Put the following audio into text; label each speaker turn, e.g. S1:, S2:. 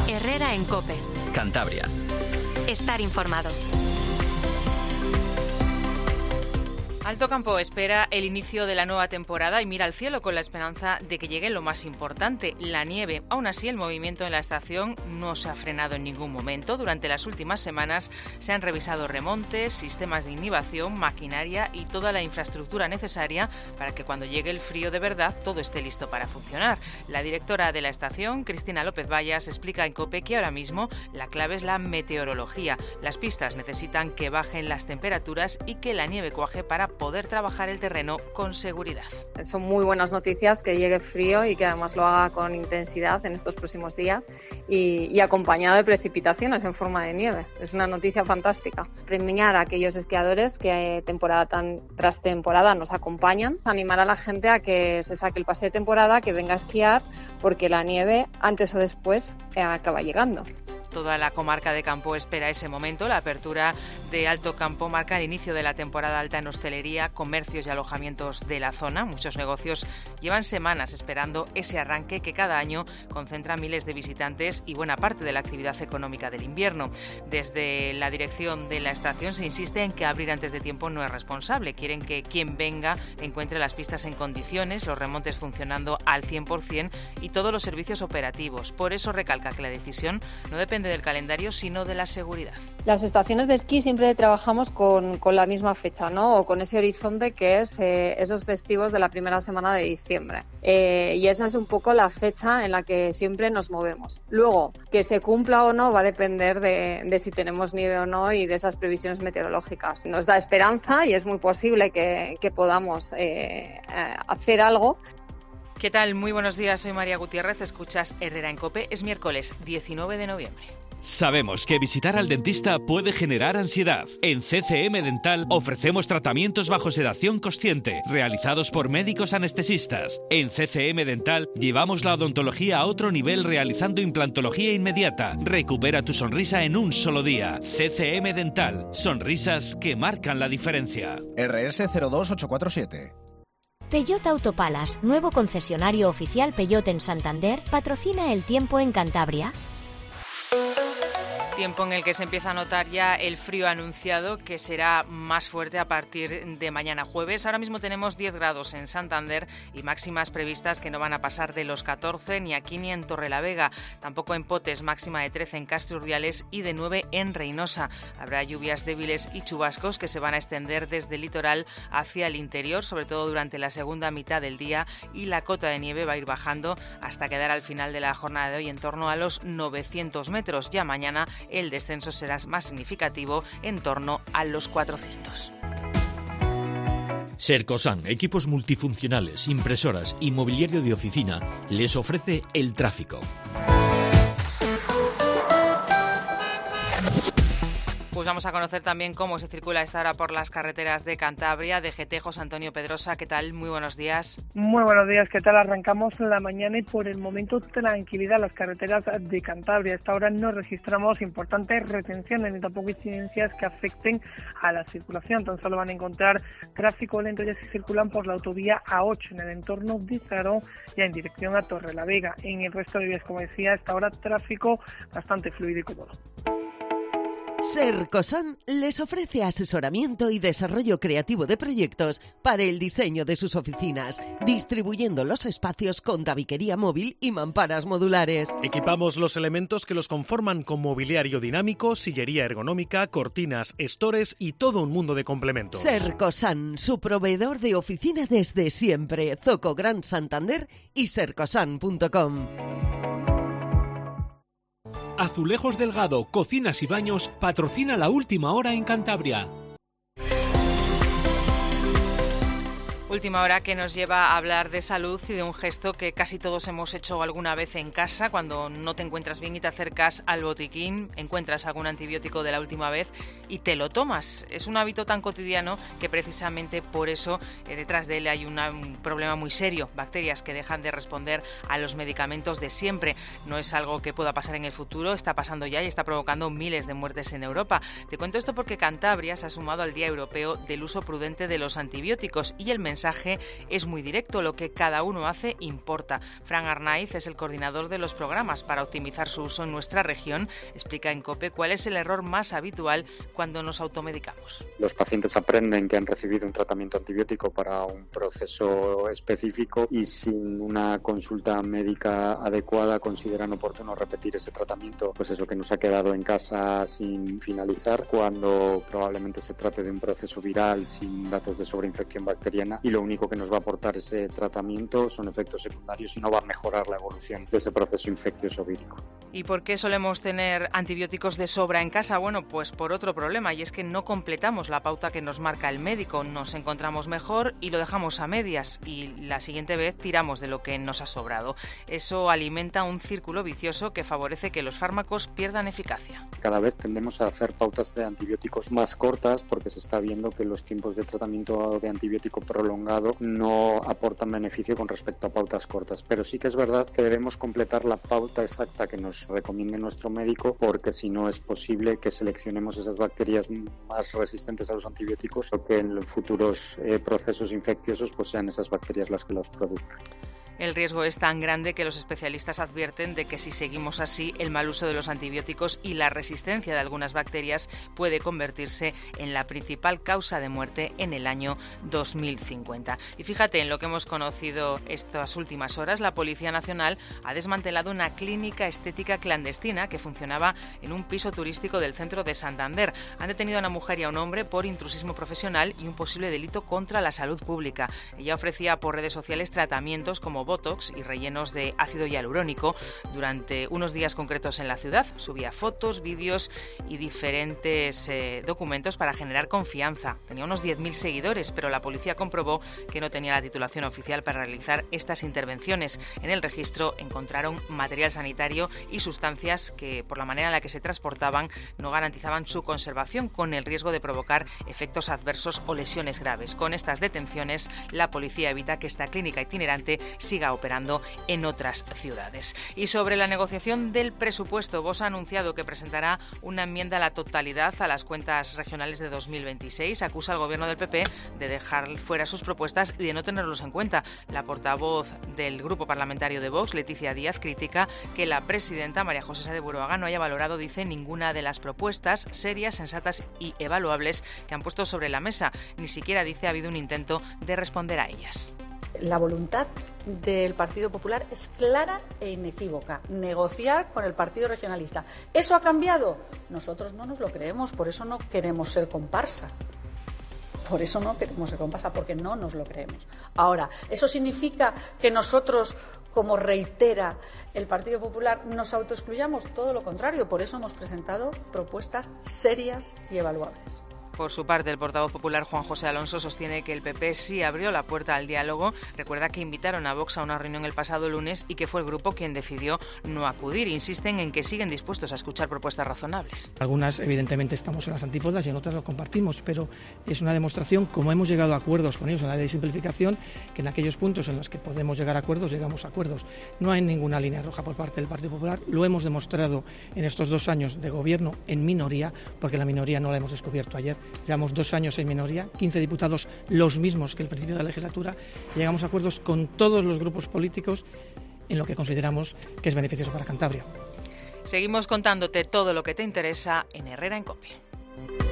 S1: Herrera en COPE.
S2: Cantabria.
S1: Estar informado.
S3: Alto Campo espera el inicio de la nueva temporada y mira al cielo con la esperanza de que llegue lo más importante, la nieve. Aún así, el movimiento en la estación no se ha frenado en ningún momento. Durante las últimas semanas se han revisado remontes, sistemas de inhibición, maquinaria y toda la infraestructura necesaria para que cuando llegue el frío de verdad todo esté listo para funcionar. La directora de la estación, Cristina López Vallas, explica en COPE que ahora mismo la clave es la meteorología. Las pistas necesitan que bajen las temperaturas y que la nieve cuaje para poder trabajar el terreno con seguridad.
S4: Son muy buenas noticias que llegue frío y que además lo haga con intensidad en estos próximos días y acompañado de precipitaciones en forma de nieve. Es una noticia fantástica. Premiar a aquellos esquiadores que temporada tras temporada nos acompañan, animar a la gente a que se saque el pase de temporada, que venga a esquiar, porque la nieve antes o después acaba llegando.
S3: Toda la comarca de Campo espera ese momento. La apertura de Alto Campo marca el inicio de la temporada alta en hostelería, comercios y alojamientos de la zona. Muchos negocios llevan semanas esperando ese arranque que cada año concentra miles de visitantes y buena parte de la actividad económica del invierno. Desde la dirección de la estación se insiste en que abrir antes de tiempo no es responsable. Quieren que quien venga encuentre las pistas en condiciones, los remontes funcionando al 100% y todos los servicios operativos. Por eso recalca que la decisión no depende del calendario, sino de la seguridad.
S4: Las estaciones de esquí siempre trabajamos con la misma fecha, ¿no? O con ese horizonte que es esos festivos de la primera semana de diciembre. Y esa es un poco la fecha en la que siempre nos movemos. Luego, que se cumpla o no va a depender de si tenemos nieve o no y de esas previsiones meteorológicas. Nos da esperanza y es muy posible que podamos hacer algo.
S3: ¿Qué tal? Muy buenos días, soy María Gutiérrez, escuchas Herrera en COPE. Es miércoles 19 de noviembre.
S5: Sabemos que visitar al dentista puede generar ansiedad. En CCM Dental ofrecemos tratamientos bajo sedación consciente, realizados por médicos anestesistas. En CCM Dental llevamos la odontología a otro nivel realizando implantología inmediata. Recupera tu sonrisa en un solo día. CCM Dental, sonrisas que marcan la diferencia.
S6: RS 02847.
S7: Peugeot Autopalas, nuevo concesionario oficial Peugeot en Santander, patrocina el tiempo en Cantabria.
S3: Tiempo en el que se empieza a notar ya el frío anunciado, que será más fuerte a partir de mañana jueves. Ahora mismo tenemos 10 grados en Santander y máximas previstas que no van a pasar de los 14 ni aquí ni en Torrelavega. Tampoco en Potes, máxima de 13 en Castro Urdiales y de 9 en Reynosa. Habrá lluvias débiles y chubascos que se van a extender desde el litoral hacia el interior, sobre todo durante la segunda mitad del día, y la cota de nieve va a ir bajando hasta quedar al final de la jornada de hoy en torno a los 900 metros. Ya mañana el descenso será más significativo, en torno a los 400.
S8: Sercosan, equipos multifuncionales, impresoras y mobiliario de oficina, les ofrece el tráfico.
S3: Pues vamos a conocer también cómo se circula a esta hora por las carreteras de Cantabria. DGT, José Antonio Pedrosa, ¿qué tal? Muy buenos días.
S9: Muy buenos días, ¿qué tal? Arrancamos la mañana y por el momento tranquilidad en las carreteras de Cantabria. A esta hora no registramos importantes retenciones ni tampoco incidencias que afecten a la circulación. Tan solo van a encontrar tráfico lento ya si circulan por la autovía A8 en el entorno de Zaró, ya en dirección a Torrelavega. En el resto de vías, como decía, a esta hora tráfico bastante fluido y cómodo.
S10: Sercosan les ofrece asesoramiento y desarrollo creativo de proyectos para el diseño de sus oficinas, distribuyendo los espacios con tabiquería móvil y mamparas modulares.
S11: Equipamos los elementos que los conforman con mobiliario dinámico, sillería ergonómica, cortinas, estores y todo un mundo de complementos.
S10: Sercosan, su proveedor de oficina desde siempre. Zoco Gran Santander y sercosan.com.
S12: Azulejos Delgado, Cocinas y Baños patrocina La Última Hora en Cantabria.
S3: Última hora que nos lleva a hablar de salud y de un gesto que casi todos hemos hecho alguna vez en casa. Cuando no te encuentras bien y te acercas al botiquín, encuentras algún antibiótico de la última vez y te lo tomas. Es un hábito tan cotidiano que precisamente por eso detrás de él hay un problema muy serio. Bacterias que dejan de responder a los medicamentos de siempre. No es algo que pueda pasar en el futuro, está pasando ya y está provocando miles de muertes en Europa. Te cuento esto porque Cantabria se ha sumado al Día Europeo del Uso Prudente de los Antibióticos y el mensaje mensaje es muy directo: lo que cada uno hace importa. Fran Arnaiz es el coordinador de los programas para optimizar su uso en nuestra región. Explica en COPE cuál es el error más habitual cuando nos automedicamos.
S2: Los pacientes aprenden que han recibido un tratamiento antibiótico para un proceso específico y sin una consulta médica adecuada consideran oportuno repetir ese tratamiento, pues eso, que nos ha quedado en casa sin finalizar, cuando probablemente se trate de un proceso viral sin datos de sobreinfección bacteriana, y lo único que nos va a aportar ese tratamiento son efectos secundarios y no va a mejorar la evolución de ese proceso infeccioso vírico.
S3: ¿Y por qué solemos tener antibióticos de sobra en casa? Bueno, pues por otro problema, y es que no completamos la pauta que nos marca el médico. Nos encontramos mejor y lo dejamos a medias, y la siguiente vez tiramos de lo que nos ha sobrado. Eso alimenta un círculo vicioso que favorece que los fármacos pierdan eficacia.
S2: Cada vez tendemos a hacer pautas de antibióticos más cortas porque se está viendo que los tiempos de tratamiento de antibiótico prolongado no aportan beneficio con respecto a pautas cortas. Pero sí que es verdad que debemos completar la pauta exacta que nos recomiende nuestro médico, porque si no es posible que seleccionemos esas bacterias más resistentes a los antibióticos o que en los futuros procesos infecciosos pues sean esas bacterias las que los produzcan.
S3: El riesgo es tan grande que los especialistas advierten de que si seguimos así, el mal uso de los antibióticos y la resistencia de algunas bacterias puede convertirse en la principal causa de muerte en el año 2050. Y fíjate en lo que hemos conocido estas últimas horas: la Policía Nacional ha desmantelado una clínica estética clandestina que funcionaba en un piso turístico del centro de Santander. Han detenido a una mujer y a un hombre por intrusismo profesional y un posible delito contra la salud pública. Ella ofrecía por redes sociales tratamientos como botox y rellenos de ácido hialurónico durante unos días concretos en la ciudad. Subía fotos, vídeos y diferentes documentos para generar confianza. Tenía unos 10.000 seguidores, pero la policía comprobó que no tenía la titulación oficial para realizar estas intervenciones. En el registro encontraron material sanitario y sustancias que, por la manera en la que se transportaban, no garantizaban su conservación, con el riesgo de provocar efectos adversos o lesiones graves. Con estas detenciones, la policía evita que esta clínica itinerante siga operando en otras ciudades. Y sobre la negociación del presupuesto, Vox ha anunciado que presentará una enmienda a la totalidad a las cuentas regionales de 2026. Acusa al gobierno del PP de dejar fuera sus propuestas y de no tenerlos en cuenta. La portavoz del grupo parlamentario de Vox, Leticia Díaz, critica que la presidenta María José Saez de Buruaga no haya valorado, dice, ninguna de las propuestas serias, sensatas y evaluables que han puesto sobre la mesa. Ni siquiera, dice, ha habido un intento de responder a ellas.
S13: La voluntad del Partido Popular es clara e inequívoca: negociar con el Partido Regionalista. ¿Eso ha cambiado? Nosotros no nos lo creemos, por eso no queremos ser comparsa. Por eso no queremos ser comparsa, porque no nos lo creemos. Ahora, ¿eso significa que nosotros, como reitera el Partido Popular, nos autoexcluyamos? Todo lo contrario, por eso hemos presentado propuestas serias y evaluables.
S3: Por su parte, el portavoz popular Juan José Alonso sostiene que el PP sí abrió la puerta al diálogo. Recuerda que invitaron a Vox a una reunión el pasado lunes y que fue el grupo quien decidió no acudir. Insisten en que siguen dispuestos a escuchar propuestas razonables.
S14: Algunas, evidentemente, estamos en las antípodas y en otras lo compartimos, pero es una demostración, como hemos llegado a acuerdos con ellos en la ley de simplificación, que en aquellos puntos en los que podemos llegar a acuerdos, llegamos a acuerdos. No hay ninguna línea roja por parte del Partido Popular. Lo hemos demostrado en estos 2 años de gobierno en minoría, porque la minoría no la hemos descubierto ayer. Llevamos 2 años en minoría, 15 diputados, los mismos que el principio de la legislatura. Llegamos a acuerdos con todos los grupos políticos en lo que consideramos que es beneficioso para Cantabria.
S3: Seguimos contándote todo lo que te interesa en Herrera en COPE.